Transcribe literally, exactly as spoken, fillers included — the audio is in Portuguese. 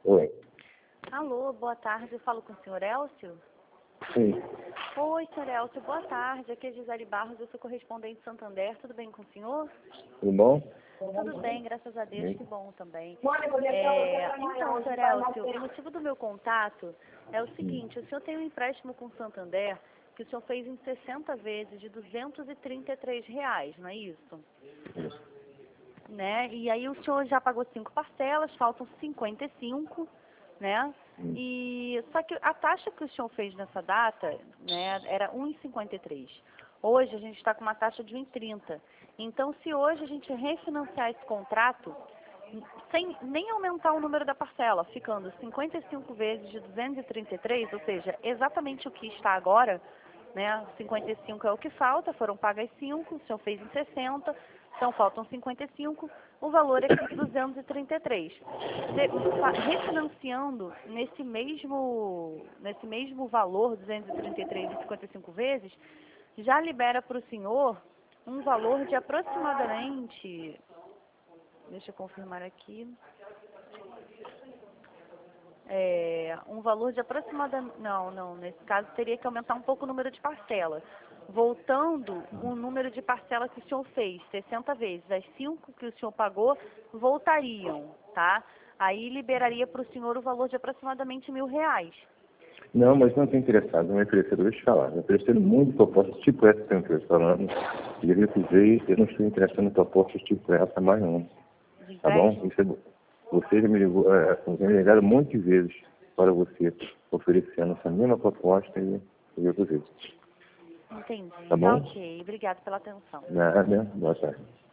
Oi. Alô, boa tarde. Eu falo com o senhor Elcio? Sim. Oi, senhor Elcio, boa tarde. Aqui é Gisele Barros, eu sou correspondente de Santander. Tudo bem com o senhor? Tudo bom? Tudo bem, graças a Deus, Bem. que bom também. É, então, senhor Elcio, o motivo do meu contato é o seguinte: o senhor tem um empréstimo com o Santander que o senhor fez em sessenta vezes de duzentos e trinta e três reais, não é isso? Né? E aí o senhor já pagou cinco parcelas, faltam cinquenta e cinco, né? Hum. E só que a taxa que o senhor fez nessa data, né, era um vírgula cinquenta e três. Hoje a gente está com uma taxa de um vírgula trinta. Então, se hoje a gente refinanciar esse contrato, sem nem aumentar o número da parcela, ficando cinquenta e cinco vezes de duzentos e trinta e três, ou seja, exatamente o que está agora, né? cinquenta e cinco é o que falta, foram pagas cinco, o senhor fez em sessenta, então faltam cinquenta e cinco, o valor é duzentos e trinta e três. De, refinanciando nesse mesmo, nesse mesmo valor, duzentos e trinta e três e cinquenta e cinco vezes, já libera para o senhor um valor de aproximadamente, deixa eu confirmar aqui, é, um valor de aproximadamente, não, não, nesse caso teria que aumentar um pouco o número de parcelas. Voltando o número de parcelas que o senhor fez, sessenta vezes, as cinco que o senhor pagou voltariam, tá? Aí liberaria para o senhor o valor de aproximadamente mil reais. Não, mas não estou interessado. Não é ofereceram, deixa eu te falar. Me ofereceram muito propostas tipo essa que eu estou falando. E eu recusei, eu não estou interessado em propostas tipo essa mais não. De Tá bom? empréstimo? Isso é, você já me ligou, é, já me ligaram muitas vezes para você oferecendo essa mesma proposta e eu recusei. Entendi. Tá Tá bom? ok. Obrigada pela atenção. Nada, boa tarde.